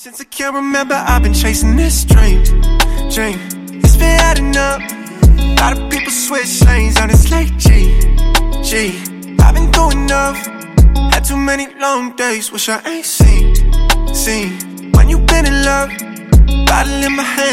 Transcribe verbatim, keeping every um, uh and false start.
Since I can't remember, I've been chasing this dream, dream. It's been adding up. A lot of people switch lanes on this late G, G. I've been doing enough. Had too many long days, wish I ain't seen, seen. When you been in love, bottle in my hand.